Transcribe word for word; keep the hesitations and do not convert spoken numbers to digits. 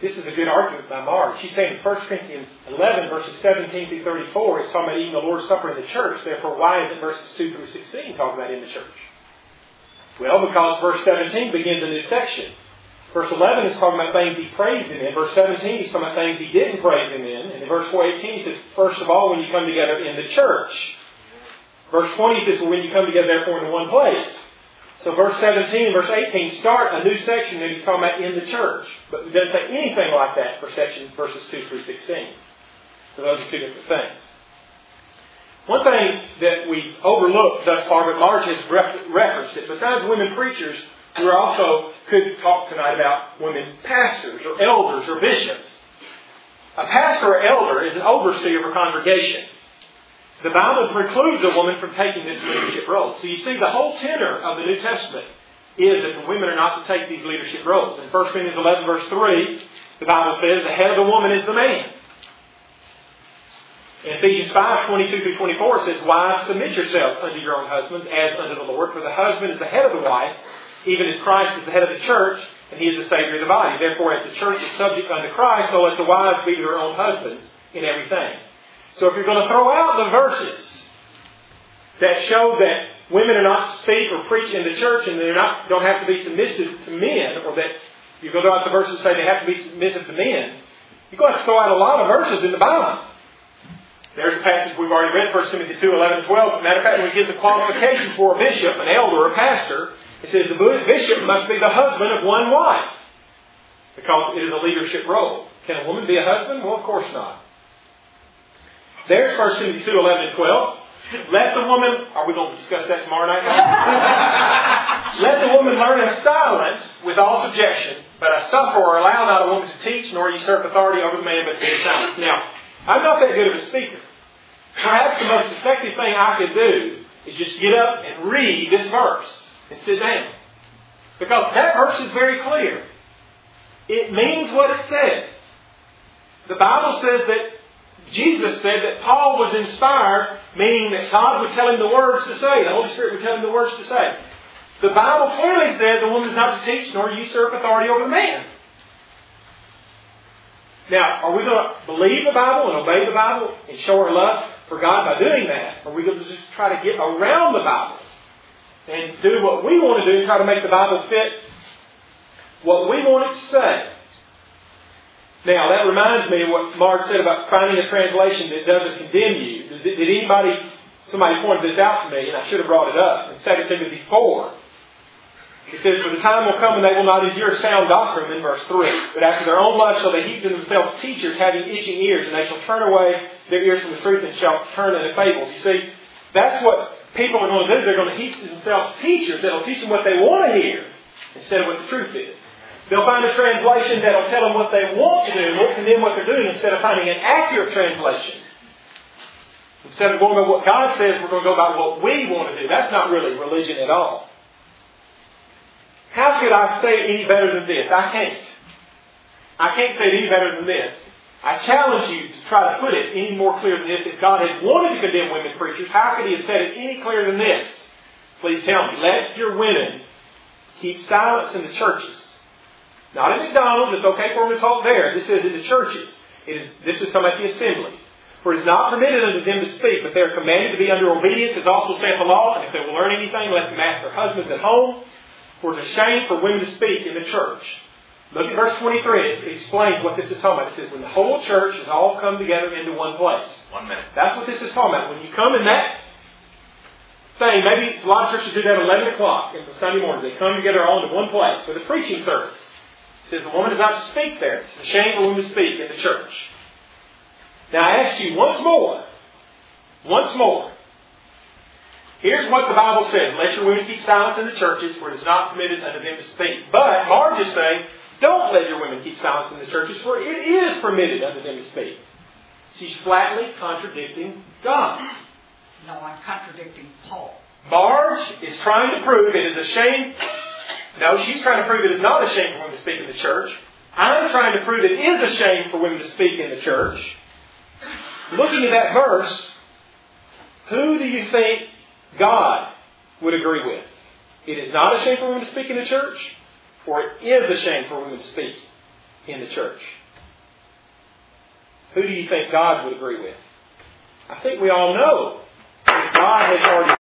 this is a good argument by Marge. She's saying in First Corinthians eleven, verses seventeen through thirty-four, it's talking about eating the Lord's Supper in the church. Therefore, why isn't verses two through sixteen talking about in the church? Well, because verse seventeen begins a new section. Verse eleven is talking about things he praised him in. Verse seventeen, he's talking about things he didn't praise him in. And in verse four eighteen, he says, first of all, when you come together in the church. Verse twenty says, well, when you come together, therefore, in one place. So verse seventeen and verse eighteen start a new section that he's talking about in the church. But it doesn't say anything like that for section verses two through sixteen. So those are two different things. One thing that we overlooked thus far, but Marge has referenced it, besides women preachers, we also could talk tonight about women pastors or elders or bishops. A pastor or elder is an overseer of a congregation. The Bible precludes a woman from taking this leadership role. So you see, the whole tenor of the New Testament is that the women are not to take these leadership roles. In First Corinthians eleven, verse three, the Bible says the head of the woman is the man. In Ephesians five, twenty-two through twenty-four, it says, wives, submit yourselves unto your own husbands as unto the Lord, for the husband is the head of the wife, even as Christ is the head of the church, and he is the Savior of the body. Therefore, as the church is subject unto Christ, so let the wives be to their own husbands in everything. So if you're going to throw out the verses that show that women are not to speak or preach in the church and they're not don't have to be submissive to men, or that you're going to throw out the verses that say they have to be submissive to men, you're going to have to throw out a lot of verses in the Bible. There's a passage we've already read, First Timothy two, eleven and twelve. As a matter of fact, when it gives the qualifications for a bishop, an elder, or a pastor, it says the bishop must be the husband of one wife, because it is a leadership role. Can a woman be a husband? Well, of course not. There's First Timothy two, eleven and twelve. Let the woman, are we going to discuss that tomorrow night? Let the woman learn in silence with all subjection, but a sufferer allow not a woman to teach, nor usurp authority over the man, but to be silent. Now, I'm not that good of a speaker. Perhaps the most effective thing I could do is just get up and read this verse and sit down. Because that verse is very clear. It means what it says. The Bible says that Jesus said that Paul was inspired, meaning that God would tell him the words to say. The Holy Spirit would tell him the words to say. The Bible clearly says a woman is not to teach nor usurp authority over the man. Now, are we going to believe the Bible and obey the Bible and show our love for God by doing that? Or are we going to just try to get around the Bible and do what we want to do and try to make the Bible fit what we want it to say? Now, that reminds me of what Mark said about finding a translation that doesn't condemn you. Did, did anybody, somebody pointed this out to me, and I should have brought it up. In Second Timothy four, it says, for the time will come when they will not endure sound doctrine, in verse three. But after their own lust shall they heap to themselves teachers having itching ears, and they shall turn away their ears from the truth and shall turn into fables. You see, that's what people are going to do. They're going to heap to themselves teachers that will teach them what they want to hear instead of what the truth is. They'll find a translation that will tell them what they want to do and won't condemn what they're doing, instead of finding an accurate translation. Instead of going by what God says, we're going to go by what we want to do. That's not really religion at all. How could I say it any better than this? I can't. I can't say it any better than this. I challenge you to try to put it any more clear than this. If God had wanted to condemn women preachers, how could He have said it any clearer than this? Please tell me. Let your women keep silence in the churches. Not at McDonald's. It's okay for them to talk there. This is in the churches. It is, this is talking about the assemblies. For it is not permitted unto them to speak, but they are commanded to be under obedience, as also saith the law. And if they will learn anything, let them ask their husbands at home. For it is a shame for women to speak in the church. Look at verse twenty-three. It explains what this is talking about. It says, when the whole church has all come together into one place. One minute. That's what this is talking about. When you come in that thing, maybe a lot of churches do that at eleven o'clock in the Sunday morning. They come together all into one place for the preaching service. It says the woman is not to speak there. It's a shame for women to speak in the church. Now I ask you once more. Once more. Here's what the Bible says. Let your women keep silence in the churches, for it is not permitted unto them to speak. But Marge is saying, don't let your women keep silence in the churches, for it is permitted unto them to speak. She's flatly contradicting God. No, I'm contradicting Paul. Marge is trying to prove it is a shame. No, she's trying to prove it is not a shame for women to speak in the church. I'm trying to prove it is a shame for women to speak in the church. Looking at that verse, who do you think God would agree with? It is not a shame for women to speak in the church, or it is a shame for women to speak in the church? Who do you think God would agree with? I think we all know that God has already